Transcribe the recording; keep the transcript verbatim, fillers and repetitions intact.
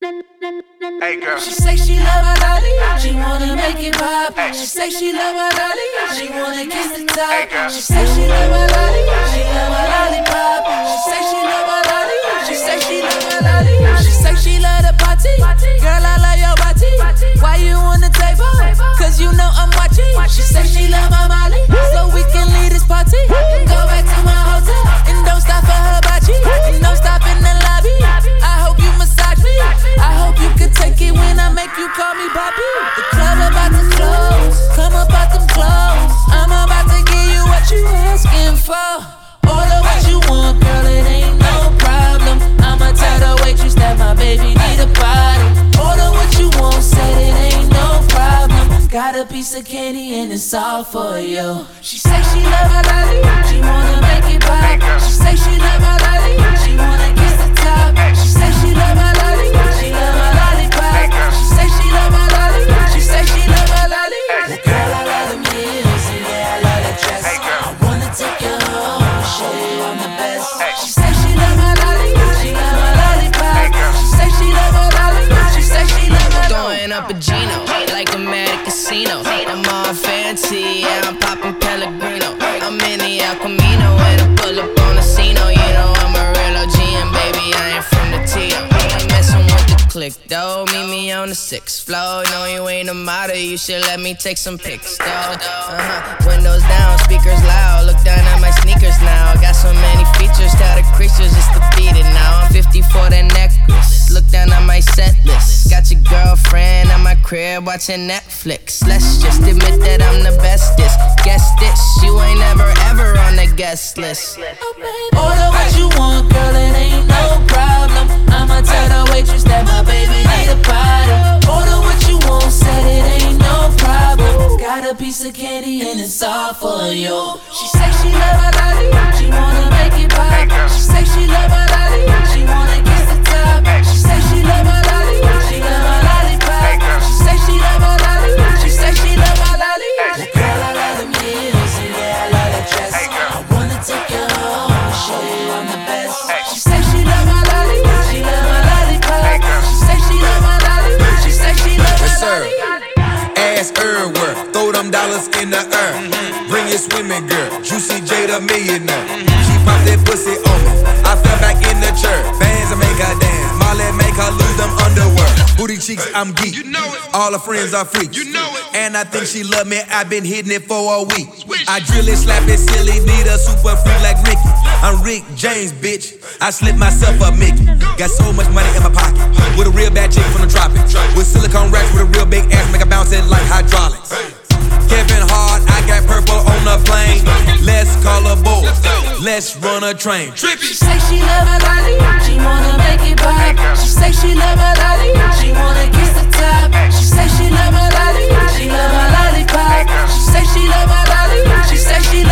Hey girl. She say she love my lolly, she wanna make it pop. She say she love my lolly, she wanna kiss the top. She say she love my lolly, she love my lollipop. She say she love my lolly, she say she love my lolly. She say she love the party, girl I love your body. Why you on the table? Cause you know I'm watching. She say she love my Molly, so we can leave this party and go back to my hotel and don't stop for her body and don't stop in the lobby. I hope you massage me, I hope you can take it when I make you call me Bobby. The club about to close, come up out them clothes. I'm about to give you what you asking for. Order what you want, girl, it ain't no problem. I'ma tell the waitress that my baby need a bottle. Order what you want, said it ain't no problem. Got a piece of candy and it's all for you. She say she love my lolly, she wanna make it pop. She say she love my lolly, she wanna kiss the top. She say she love my lolly, she love my lollipop. She say she love my lolly, she say she love my lolly. Girl, I love them heels, and yeah, I love that dress. I wanna take you home, show you I'm the best. She say she love my lolly, she love my lollipop. She say she love my lolly, she say she love my lolly. Throwing up a Gino, like I'm at a casino. I'm all fancy, yeah, I'm popping Pellegrino. I'm in the El Camino, and I pull up on the scene. Oh, you know I'm a real O G, and baby, I ain't from the T O. Ain't messing with the click, though. Meet me on the sixth floor. No, you ain't a model, you should let me take some pics, though. Uh-huh. Windows down, speakers loud. Look down at my sneakers now. Got so many features, tell the creatures just to beat it now. I'm fifty for that necklace. Look down at my set list. Got your girlfriend at my crib watching Netflix. Let's just admit that I'm the bestest. Guess this, you ain't never ever on the guest list. Order what you want, girl, it ain't no problem. I'ma tell the waitress that my baby need a bottle. Order what you want, said it ain't no problem. Got a piece of candy and it's all for you. She say she love my lolly, she wanna make it pop. She say she love my lolly, she wanna kiss the top. She say she love my lolly, she love my lollipop. She say she love my lolly, she say she love my lolly. Girl, I love them heels, and yeah, I love that dress. I wanna take you home, show you I'm the best. She say she love my lolly, she love my lollipop. She say she love my lolly, she say she love my lolly. Ass everywhere, throw them dollars in the air. Mm-hmm. Bring your swimming girl, Juicy J the millionaire. Mm-hmm. She pop that pussy on me, I fell back in the chair. Bands that make her dance, Molly make her lose them underwear. Booty cheeks, I'm geek, you know it. All her friends are freaks, you know it. And I think she love me, I've been hitting it for a week. I drill it, slap it, silly, need a super freak like Ricky. I'm Rick James, bitch, I slip myself a Mickey. Got so much money in my pocket, with a real bad chick from the tropics. With silicone racks, with a real big ass, make her bounce it like hydraulics. Kevin Hart, I got purple on the plane. Let's call a boat, let's run a train. She say she love my lolly, she wanna make it pop. She say she love my lolly, she wanna kiss the top. She say she love my lolly, she love my lollipop. She say she love my lolly, she say she